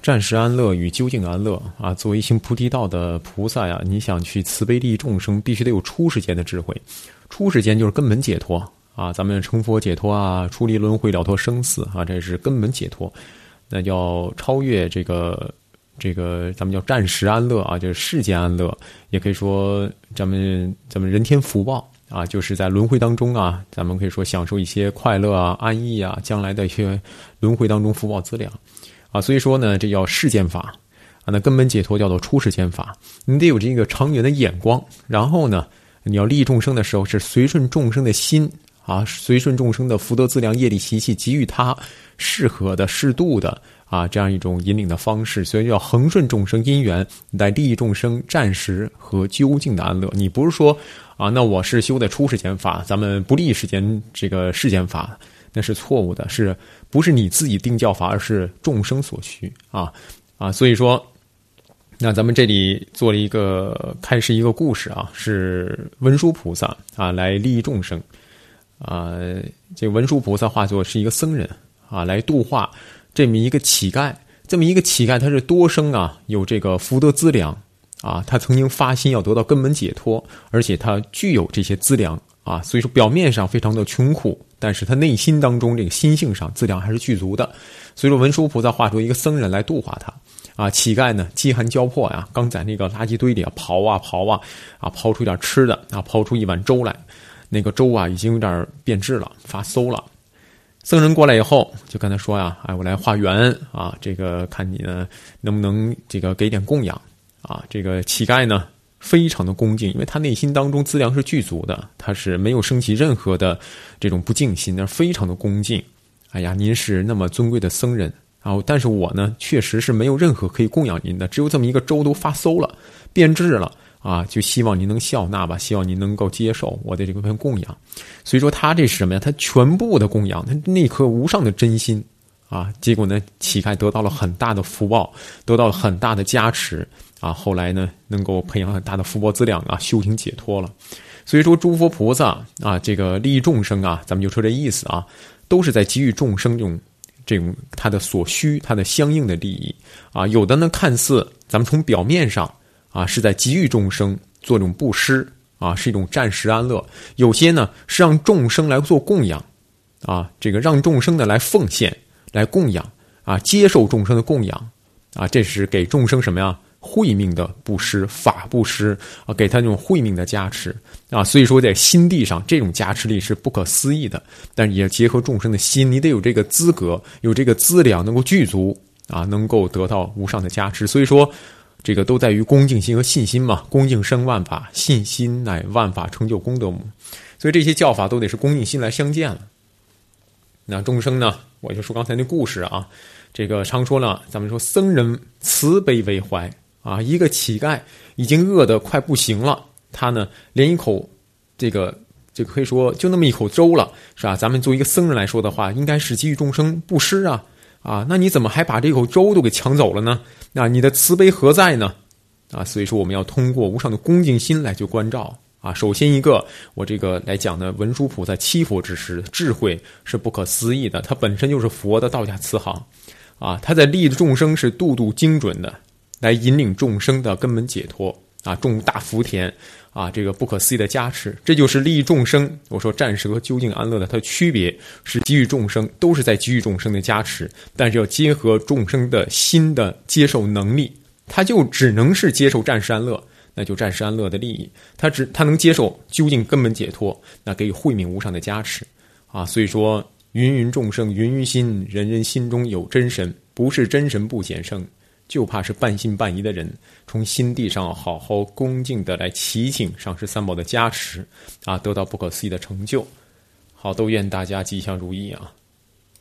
暂时安乐与究竟安乐啊，作为行菩提道的菩萨呀，你想去慈悲利益众生，必须得有出世间的智慧。出世间就是根本解脱啊，咱们成佛解脱啊，出离轮回了脱生死啊，这是根本解脱。那叫超越这个咱们叫暂时安乐啊，就是世间安乐，也可以说咱们人天福报啊，就是在轮回当中啊，咱们可以说享受一些快乐啊、安逸啊，将来的一些轮回当中福报资粮。啊，所以说呢，这叫世间法啊，那根本解脱叫做出世间法。你得有这个长远的眼光，然后呢，你要利益众生的时候，是随顺众生的心啊，随顺众生的福德资粮、业力习气，给予他适合的、适度的啊这样一种引领的方式。所以要恒顺众生因缘，来利益众生暂时和究竟的安乐。你不是说啊，那我是修的出世间法，咱们不利世间这个世间法。那是错误的，是不是你自己定教法，而是众生所需啊？所以说，那咱们这里做了开始一个故事啊，是文殊菩萨啊来利益众生啊。这个文殊菩萨化作是一个僧人啊，来度化这么一个乞丐。这么一个乞丐，他是多生啊有这个福德资粮啊，他曾经发心要得到根本解脱，而且他具有这些资粮啊，所以说表面上非常的穷苦，但是他内心当中这个心性上资粮还是具足的。所以说文殊菩萨化出一个僧人来度化他啊。乞丐呢饥寒交迫呀，刚在那个垃圾堆里刨啊刨出一点吃的啊，刨出一碗粥来，那个粥啊已经有点变质了，发馊了。僧人过来以后就跟他说呀，我来化缘啊，这个看你呢能不能这个给点供养啊。这个乞丐呢非常的恭敬，因为他内心当中资粮是具足的，他是没有升起任何的这种不敬心，而非常的恭敬。哎呀，您是那么尊贵的僧人啊，但是我呢确实是没有任何可以供养您的，只有这么一个粥都发馊了，变质了啊，就希望您能笑纳吧，希望您能够接受我的这份供养。所以说他这是什么呀？他全部的供养，他那颗无上的真心啊，结果呢乞丐得到了很大的福报，得到了很大的加持啊，后来呢能够培养很大的福报资粮啊，修行解脱了。所以说诸佛菩萨啊，这个利益众生啊，咱们就说这意思啊，都是在给予众生这种他的所需，他的相应的利益啊。有的呢看似咱们从表面上啊是在给予众生做这种布施啊，是一种暂时安乐；有些呢是让众生来做供养啊，这个让众生的来奉献来供养啊，接受众生的供养啊，这是给众生什么呀？慧命的布施，法布施啊，给他这种慧命的加持啊。所以说在心地上这种加持力是不可思议的，但是也结合众生的心，你得有这个资格，有这个资粮能够具足啊，能够得到无上的加持。所以说这个都在于恭敬心和信心嘛，恭敬生万法，信心乃万法成就功德母。所以这些教法都得是恭敬心来相见了。那众生呢，我就说刚才那故事啊，这个常说了，咱们说僧人慈悲为怀啊，一个乞丐已经饿得快不行了，他呢连一口这个可以说就那么一口粥了，是吧？咱们作为一个僧人来说的话，应该是给予众生布施啊，那你怎么还把这口粥都给抢走了呢？那你的慈悲何在呢？啊，所以说我们要通过无上的恭敬心来去关照啊。首先一个，我这个来讲呢，文殊菩萨七佛之师智慧是不可思议的，他本身就是佛的道家慈航啊，他在利益众生是度度精准的，来引领众生的根本解脱啊，种大福田啊，这个不可思议的加持，这就是利益众生。我说暂时和究竟安乐的它的区别是给予众生，都是在给予众生的加持，但是要结合众生的心的接受能力，他就只能是接受暂时安乐，那就暂时安乐的利益，他能接受究竟根本解脱，那给予慧命无上的加持啊。所以说芸芸众生芸芸心，人人心中有真神，不是真神不显圣，就怕是半信半疑的人，从心地上好好恭敬的来祈请上师三宝的加持啊，得到不可思议的成就。好，都愿大家吉祥如意啊。